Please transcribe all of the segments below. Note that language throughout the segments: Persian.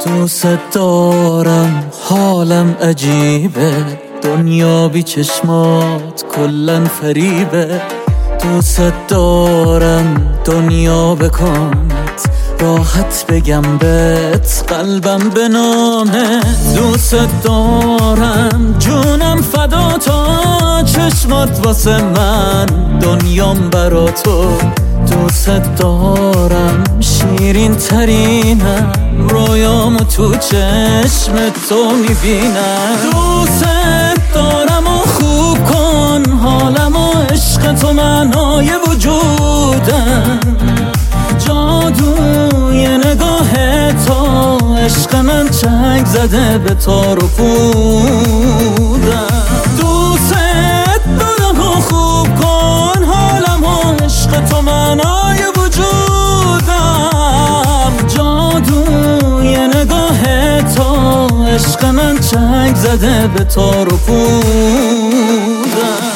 دوست دارم، حالم عجیبه، دنیا بی چشمات کلن فریبه. دوست دارم دنیا بکنت، راحت بگم بهت قلبم به نامه. دوست دارم جونم فدا تا چشمات واسه من، دنیام برا تو. دوست دارم شیرین ترینم، رویامو تو چشم تو میبینم. دوست دارم و خوب کن حالم و عشق تو معنای وجودم. جادوی نگاه تو عشق من چنگ زده به تار و پودم. دوست دارم و خوب کن حالم و عشق تو معنای وجودم. جادوی نگاه تو عشق من چنگ زده به تار و پودم.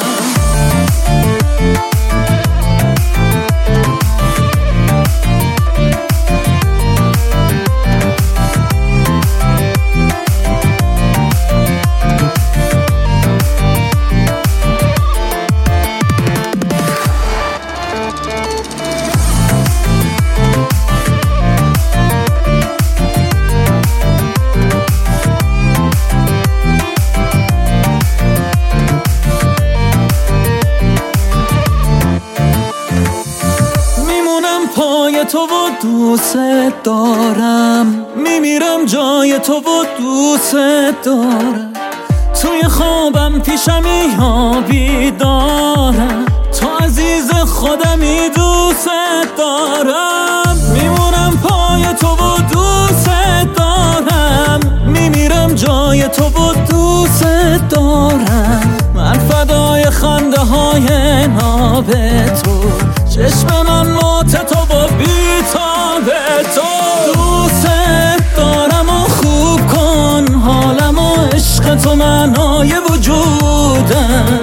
پای تو و دوست دارم، میمیرم جای تو و دوست دارم. توی خوابم پیشمی یا بیدارم، تو عزیز خودمی دوست دارم. میمونم پای تو و دوست دارم، میمیرم جای تو و دوست دارم. من فدای خنده های ناب تو، چشم من مات تو و بی‌تاب تو. دوست دارم و خوب کن حالم و عشق تو معنای وجودم.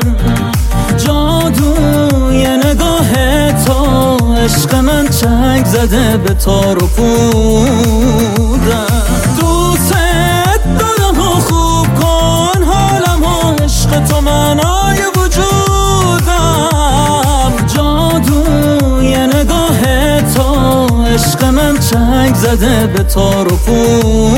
جادوی نگاه تو عشق من چنگ زده به تار و پودم. دوست دارم و خوب کن حالم و عشق تو معنای وجودم. جادوی نگاه تو عشق من چنگ زده به تار و پودم.